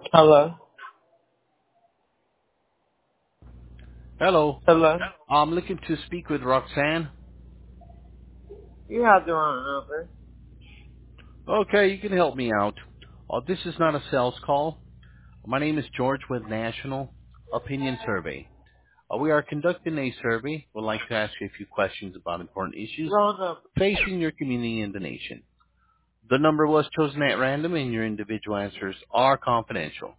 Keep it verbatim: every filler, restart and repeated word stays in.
Hello. Hello. Hello. I'm looking to speak with Roxanne. You have the wrong number. Okay, you can help me out. Uh, this is not a sales call. My name is George with National Opinion Survey. Uh, we are conducting a survey. We'd like to ask you a few questions about important issues Wrong number. facing your community and the nation. The number was chosen at random and your individual answers are confidential.